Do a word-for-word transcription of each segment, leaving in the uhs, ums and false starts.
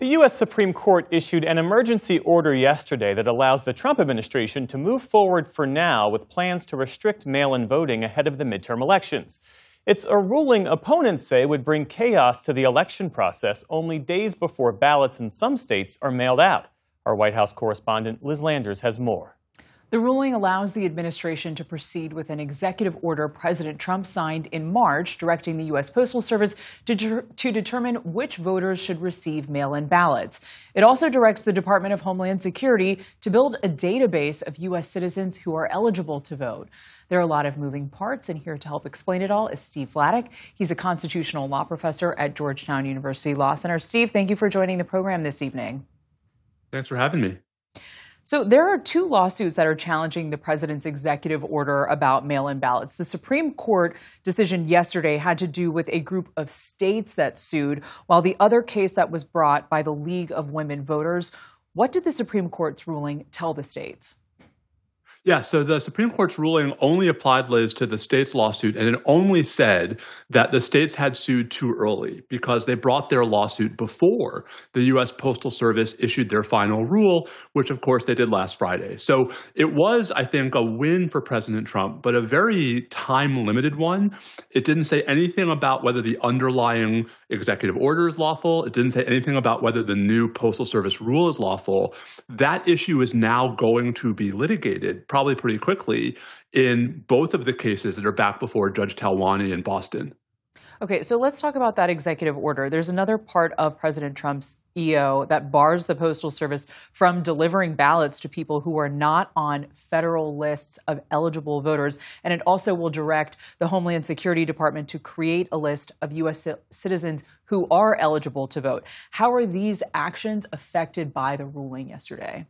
The U S Supreme Court issued an emergency order yesterday that allows the Trump administration to move forward for now with plans to restrict mail-in voting ahead of the midterm elections. It's a ruling opponents say would bring chaos to the election process only days before ballots in some states are mailed out. Our White House correspondent Liz Landers has more. The ruling allows the administration to proceed with an executive order President Trump signed in March, directing the U S Postal Service to, ter- to determine which voters should receive mail-in ballots. It also directs the Department of Homeland Security to build a database of U S citizens who are eligible to vote. There are a lot of moving parts, and here to help explain it all is Steve Vladeck. He's a constitutional law professor at Georgetown University Law Center. Steve, thank you for joining the program this evening. Thanks for having me. So there are two lawsuits that are challenging the president's executive order about mail-in ballots. The Supreme Court decision yesterday had to do with a group of states that sued, while the other case that was brought by the League of Women Voters. What did the Supreme Court's ruling tell the states? Yeah, so the Supreme Court's ruling only applied, Liz, to the state's lawsuit, and it only said that the states had sued too early because they brought their lawsuit before the U S Postal Service issued their final rule, which, of course, they did last Friday. So it was, I think, a win for President Trump, but a very time-limited one. It didn't say anything about whether the underlying executive order is lawful. It didn't say anything about whether the new Postal Service rule is lawful. That issue is now going to be litigated probably pretty quickly in both of the cases that are back before Judge Talwani in Boston. Okay, so let's talk about that executive order. There's another part of President Trump's E O that bars the Postal Service from delivering ballots to people who are not on federal lists of eligible voters. And it also will direct the Homeland Security Department to create a list of U S citizens who are eligible to vote. How are these actions affected by the ruling yesterday?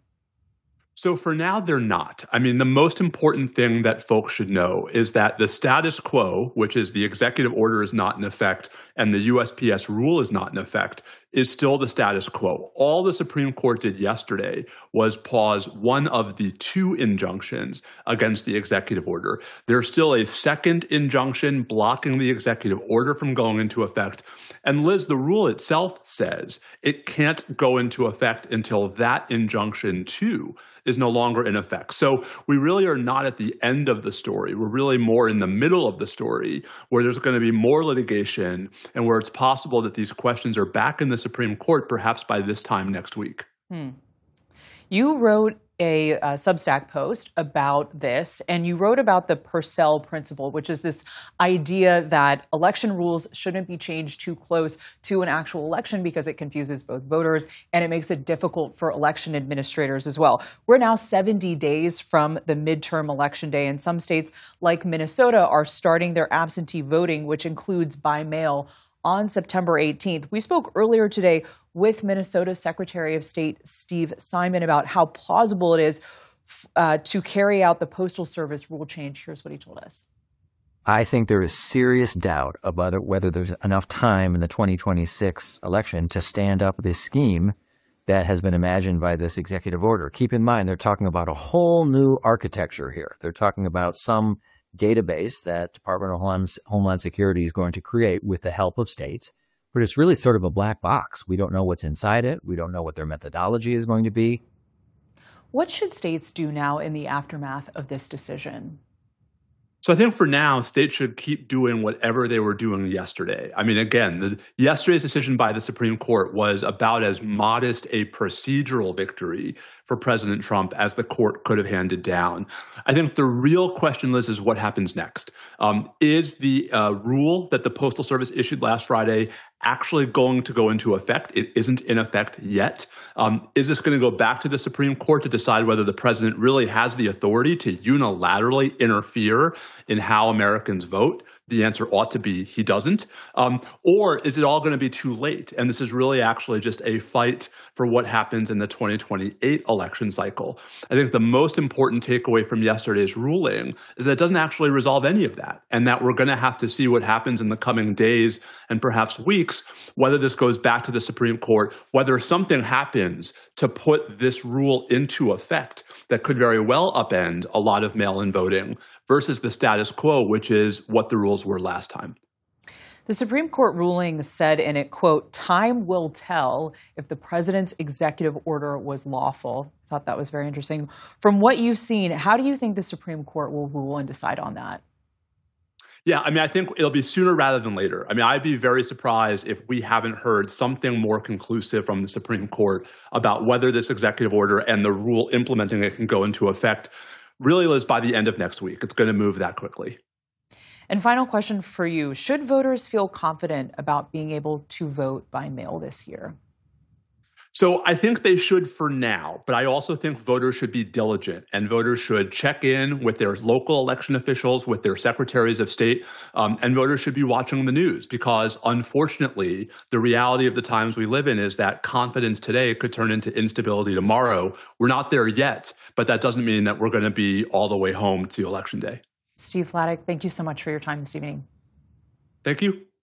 So for now, they're not. I mean, the most important thing that folks should know is that the status quo, which is the executive order is not in effect and the U S P S rule is not in effect, is still the status quo. All the Supreme Court did yesterday was pause one of the two injunctions against the executive order. There's still a second injunction blocking the executive order from going into effect. And Liz, the rule itself says it can't go into effect until that injunction too is no longer in effect. So we really are not at the end of the story. We're really more in the middle of the story where there's going to be more litigation and where it's possible that these questions are back in the Supreme Court perhaps by this time next week. Hmm. You wrote a, a Substack post about this, and you wrote about the Purcell principle, which is this idea that election rules shouldn't be changed too close to an actual election because it confuses both voters and it makes it difficult for election administrators as well. We're now seventy days from the midterm election day, and some states like Minnesota are starting their absentee voting, which includes by mail, on September eighteenth. We spoke earlier today with Minnesota Secretary of State Steve Simon about how plausible it is uh, to carry out the Postal Service rule change. Here's what he told us. I think there is serious doubt about whether there's enough time in the twenty twenty-six election to stand up this scheme that has been imagined by this executive order. Keep in mind, they're talking about a whole new architecture here. They're talking about some database that Department of Homeland Security is going to create with the help of states. But it's really sort of a black box. We don't know what's inside it. We don't know what their methodology is going to be. What should states do now in the aftermath of this decision? So I think for now, states should keep doing whatever they were doing yesterday. I mean, again, the, yesterday's decision by the Supreme Court was about as modest a procedural victory for President Trump as the court could have handed down. I think the real question, Liz, is what happens next. Um, is the uh, rule that the Postal Service issued last Friday actually going to go into effect? It isn't in effect yet. Um, is this going to go back to the Supreme Court to decide whether the president really has the authority to unilaterally interfere in how Americans vote? The answer ought to be he doesn't. Um, or is it all going to be too late? And this is really actually just a fight for what happens in the twenty twenty-eight election cycle. I think the most important takeaway from yesterday's ruling is that it doesn't actually resolve any of that, and that we're going to have to see what happens in the coming days and perhaps weeks, whether this goes back to the Supreme Court, whether something happens to put this rule into effect that could very well upend a lot of mail-in voting versus the status quo, which is what the rules were last time. The Supreme Court ruling said in it, quote, "Time will tell if the president's executive order was lawful." I thought that was very interesting. From what you've seen, how do you think the Supreme Court will rule and decide on that? Yeah, I mean, I think it'll be sooner rather than later. I mean, I'd be very surprised if we haven't heard something more conclusive from the Supreme Court about whether this executive order and the rule implementing it can go into effect really is by the end of next week. It's going to move that quickly. And final question for you. Should voters feel confident about being able to vote by mail this year? So I think they should for now, but I also think voters should be diligent and voters should check in with their local election officials, with their secretaries of state, um, and voters should be watching the news because unfortunately, the reality of the times we live in is that confidence today could turn into instability tomorrow. We're not there yet, but that doesn't mean that we're going to be all the way home to Election Day. Steve Vladeck, thank you so much for your time this evening. Thank you.